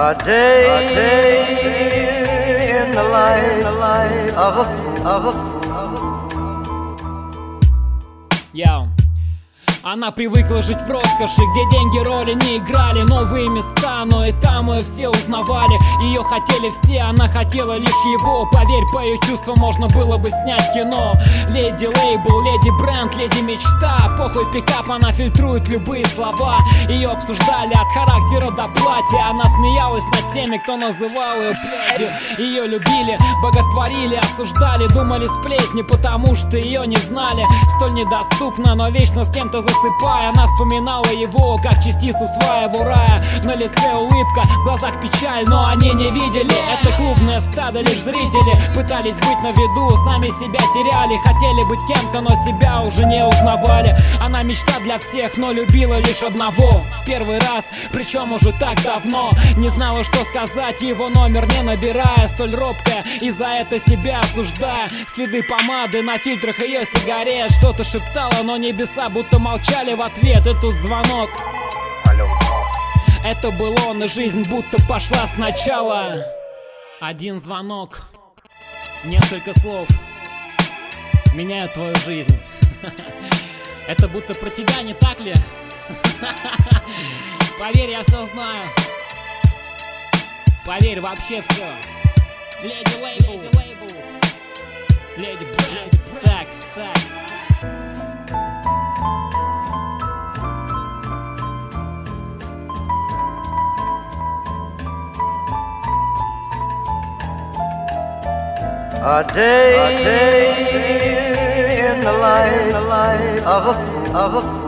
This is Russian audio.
A day in the life of a fool. Yo. Она привыкла жить в роскоши, где деньги роли не играли. Новые места, но и там ее все узнавали. Ее хотели все, она хотела лишь его. Поверь, по ее чувствам можно было бы снять кино. Леди лейбл, леди бренд, леди мечта. Похуй пикап, она фильтрует любые слова. Ее обсуждали от характера до платья. Она смеялась над теми, кто называл ее плетью. Ее любили, боготворили, осуждали. Думали сплетни, потому что ее не знали. Столь недоступно, но вечно с кем-то засыпая, она вспоминала его, как частицу своего рая. На лице улыбка, в глазах печаль, но они не видели. Это клубное стадо, лишь зрители пытались быть на виду, сами себя теряли. Хотели быть кем-то, но себя уже не узнавали. Она мечта для всех, но любила лишь одного. В первый раз, причем уже так давно. Не знала, что сказать, его номер не набирая. Столь робкая, и за это себя осуждая. Следы помады на фильтрах ее сигарет. Что-то шептала, но небеса будто молчали в ответ. И тут звонок. Это был он, и жизнь будто пошла сначала. Один звонок, несколько слов меняют твою жизнь. Это будто про тебя, не так ли? Поверь, я все знаю. Поверь, вообще все. Леди лейбл, леди бренд, стак. A day in the life of a fool.